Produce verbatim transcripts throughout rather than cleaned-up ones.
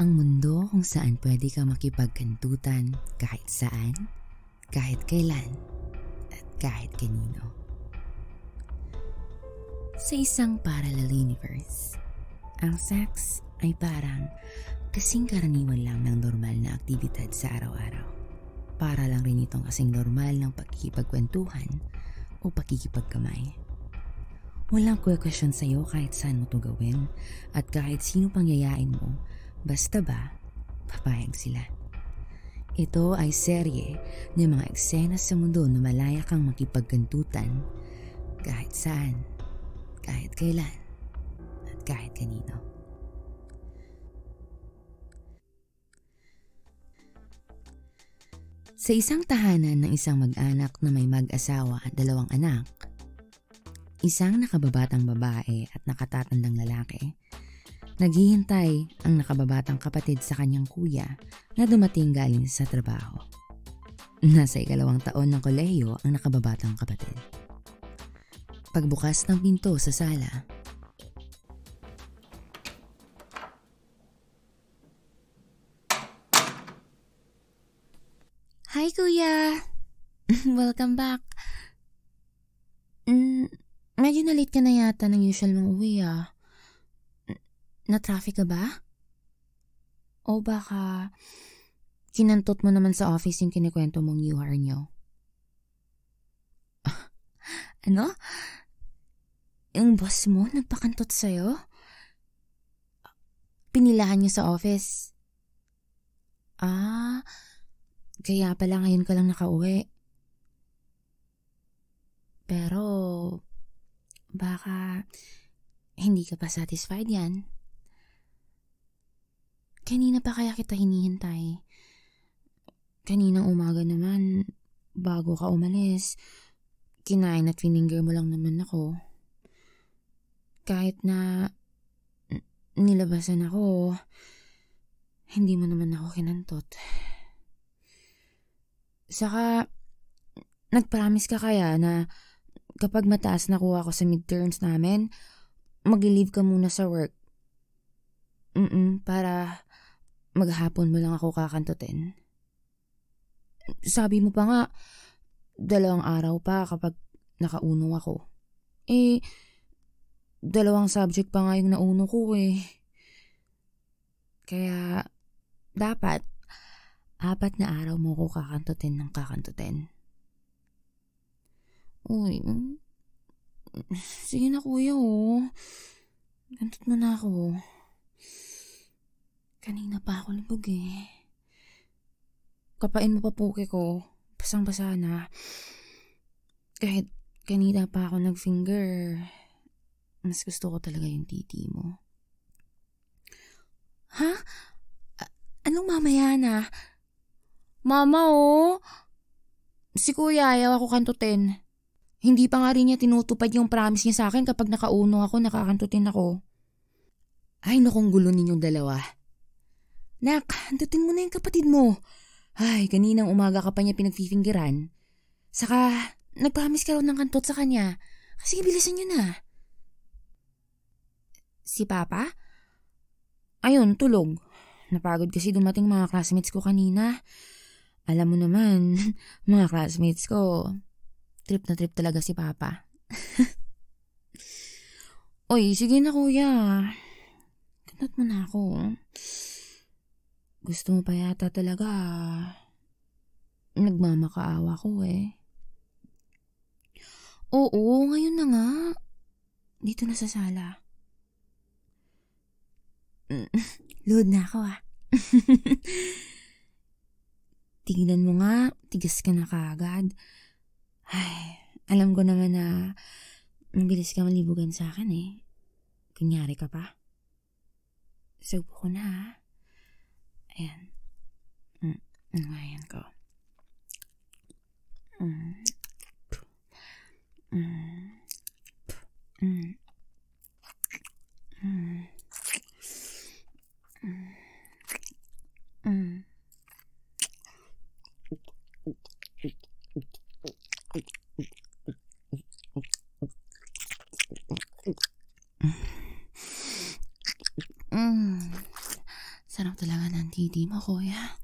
Ang mundo kung saan pwede ka makipagkantutan kahit saan, kahit kailan, at kahit kanino. Sa isang parallel universe, ang sex ay parang kasing karaniwan lang ng normal na aktibidad sa araw-araw. Para lang rin itong kasing normal ng pagkikipagkwentuhan o pagkikipagkamay. Walang question sa'yo kahit saan mo ito gawin at kahit sino pang yayain mo, basta ba, papayag sila. Ito ay serye ng mga eksena sa mundo na malaya kang makipagkantutan kahit saan, kahit kailan, at kahit kanino. Sa isang tahanan ng isang mag-anak na may mag-asawa at dalawang anak, isang nakababatang babae at nakatatandang lalaki, naghihintay ang nakababatang kapatid sa kanyang kuya na dumating galing sa trabaho. Nasa ikalawang taon ng kolehiyo ang nakababatang kapatid. Pagbukas ng pinto sa sala, "Hi kuya! Welcome back. Mm, medyo na late ka na yata ng usual mong uwi ah. Na-traffic ka ba? O baka kinantot mo naman sa office yung kinikwento mong new hire nyo?" Ano? Yung boss mo nagpakantot sa'yo? Pinilahan niyo sa office? Ah, kaya pala ngayon ka lang nakauwi. Pero baka hindi ka pa satisfied yan. Kanina pa kaya kita hinihintay. Kaninang umaga naman, bago ka umalis, kinain at fininger mo lang naman ako. Kahit na nilabasan ako, hindi mo naman ako kinantot. Saka, nag-promise ka kaya na kapag mataas nakuha ko sa midterms namin, mag-leave ka muna sa work. Mm para maghapon mo lang ako kakantutin. Sabi mo pa nga, dalawang araw pa kapag nakaunong ako. Eh, dalawang subject pa nga yung nauno ko eh. Kaya, dapat, apat na araw mo ko kakantutin ng kakantutin. Uy, sige na kuya oh. Kantot mo na ako. Kanina pa ako libog eh. Kapain mo pa puke ko. Basang-basa na. Kahit kanina pa ako nag-finger, mas gusto ko talaga yung titi mo. Ha? A- anong mamaya na? Mama oh! Si kuya ayaw ako kantutin. Hindi pa nga rin niya tinutupad yung promise niya sa akin kapag nakauno ako, nakakantutin ako. Ay, nakong gulo ninyong dalawa. Nak, kantutin mo na yung kapatid mo. Ay, kaninang umaga ka pa niya pinagfifingiran. Saka, nag-promise ka raw ng kantot sa kanya. Sige, bilisan niyo na. Si Papa? Ayun, tulog. Napagod kasi dumating mga classmates ko kanina. Alam mo naman, mga classmates ko, trip na trip talaga si Papa. Oy, sige na kuya. Kantot mo na ako. Gusto mo pa yata talaga. Nagmamakaawa ko eh. Oo, ngayon na nga. Dito na sa sala. Load na ako ah. Tingnan mo nga, tigas ka na kaagad. Ay, alam ko naman na mabilis ka malibugan sa akin eh. Kunyari ka pa. Subo ko na ha. Ayan. Mm, ayan ko. Mm. Mm. Mm. Mm. Mm. Mm. Sarap talaga ng titi mo, kuya.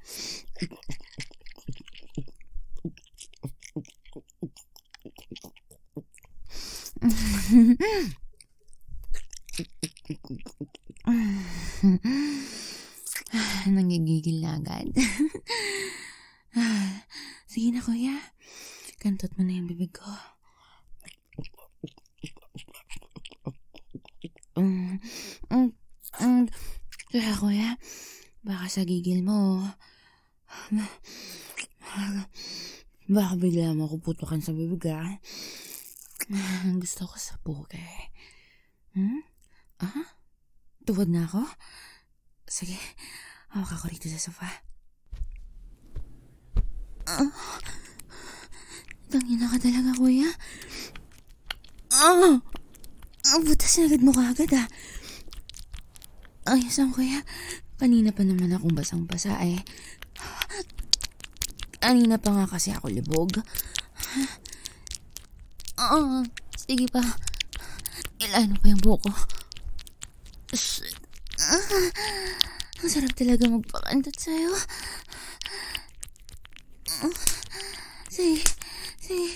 Nanggigigil na agad. Sige na, kuya. Kantot mo na yung bibig ko. Mm, mm, mm. Kaya, kuya, baka sa gigil mo, baka bigla mo ako putukan sa bibig, ah. Gusto ko sa puke. Hmm? Ah? Tuwad na ako? Sige, hawak ako rito sa sofa. Ah, tangina ka talaga, kuya. Ah! Ang butas na agad mo kaagad, ah. Ayos ang kuya. Kanina pa naman akong basang-basa, eh. Kanina pa nga kasi ako libog. Oo, sige pa. Ilano pa yung buko. Shit. Ah, ang sarap talaga magpakantot sa'yo. Sige, sige.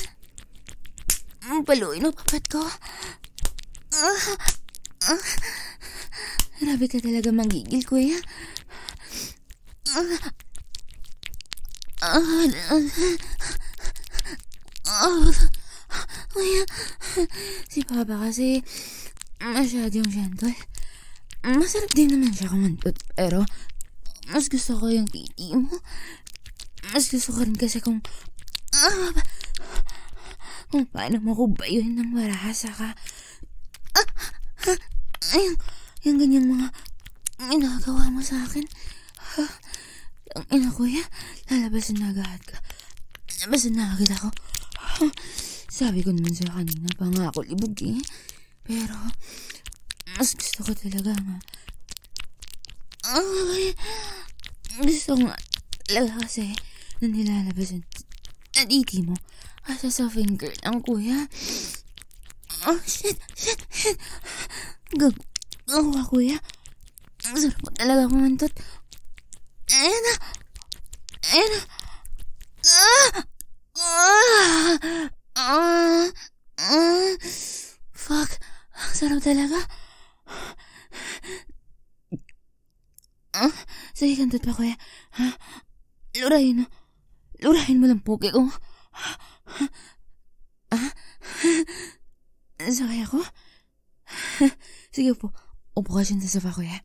Paluin mo papat ko. Ah, ah. Grabe ka talaga manggigil, kuya. Ah, ah, ah, kuya, si Papa kasi masyadong gentle. Masarap din naman siya kumantot, pero mas gusto ko yung titi mo. Mas gusto ko rin kasi kung ah, kung paano mo ko bayuhin ng marasa ka. Ah, ah, ayun, yung ganyang mga ginagawa mo sa akin. Ah, ang ina, kuya, lalabasan na agad ka. Lalabasan na agad ako. Ah, sabi ko naman sa'yo kanina pa nga ako libog, eh. Pero mas gusto ko talaga nga. Ah, gusto ko nga talaga kasi na nilalabasan na titi mo. Asa sa finger lang, kuya. Oh, shit, shit, shit. Gag, gawa, kuya. Ang sarap mo talaga kumantot. Ayan na. Ayan na. Ah! Ah! Ah! Ah! Fuck. Ang sarap talaga. Ah, sige, kantot pa, kuya. Ha? Lurahin mo. Lurahin mo lang puke ko. Ah? Sakay ako? Sige po. Upo ka siya sa sofa, kuya.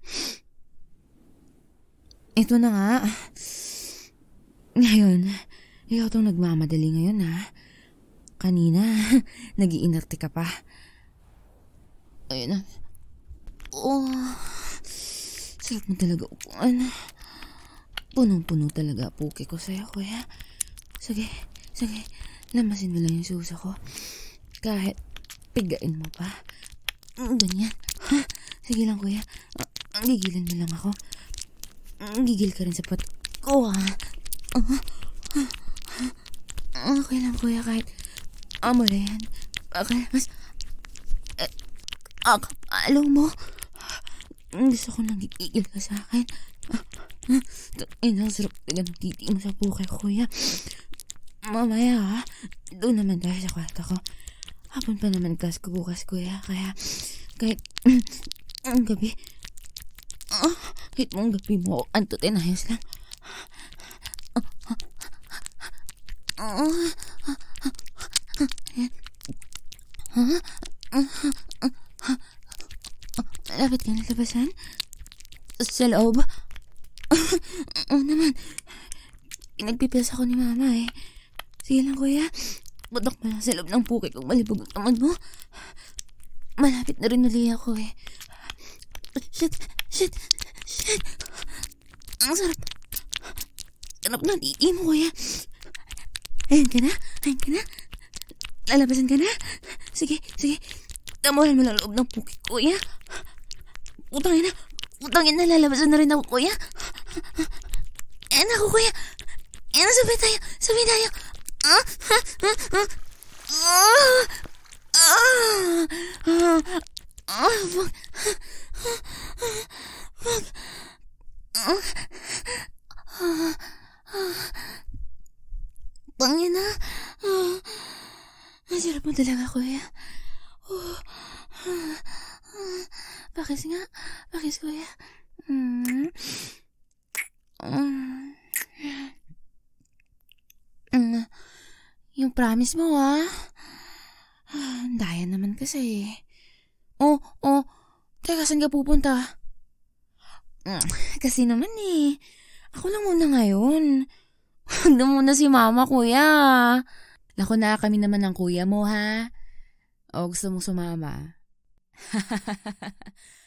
Ito na nga. Ngayon, ikaw tong nagmamadali ngayon, ha? Kanina, nag-iinarte ka pa. Ayun na. Oh, sarap mo talaga upuan. Punong-puno talaga puke ko sa'yo, kuya. Sige, sige. Lamasin mo lang yung suso ko. Kahit pigain mo pa. Ganyan. Ha? Sige lang, kuya. Ang gigilan mo lang ako. Gigil ka rin sa pat ko, ha? Uh, uh, uh, okay lang, kuya, kahit amo na yan. Okay, mas eh, akapalo mo. Gusto ko nang gigil ka sa akin. Uh, uh, Inang sarap talaga ng titi mo sa puke, kuya. Mamaya, ha? Doon naman tayo sa kwarto ko. Hapon pa naman class ko bukas, kuya. Kaya, kahit ang gabi, oh, kahit mong gabi mo, antutin, ayos lang. Malapit ka na labasan? Sa loob? Oo naman. Pinagpipils ako ni mama, eh. Sige lang, kuya. Butok mo lang sa loob ng puke kung malibog ang tamad mo. Malapit na rin uli ako, eh. Shit, shit, shit. Ang sarap. Sarap ng titi mo, kuya. Ayun ka na? Ayun ka na? Lalabasan ka na? Sige, sige. Tamuhan mo lang loob ng puke, kuya. Utangin na. Utangin na, lalabasan na rin ako, kuya. Ayan ako, kuya. Ayan na, sabay tayo. Sabay tayo. Ah! Ah! Ah! Ah! Fuck. Fuck. Tangina. Ah, ang sarap mo talaga, kuya. Oh. Ah, ah. Bakis nga. Bakis, kuya. Mm. Mm. Mm. Yung promise mo, ah. Ah, daya naman kasi. Oh, oh. Teka, saan ka pupunta? Mm, Kasi naman eh. Ako lang muna ngayon. Huwag na muna si mama, kuya. Naku na, kami naman ng kuya mo, ha? O gusto mong sumama?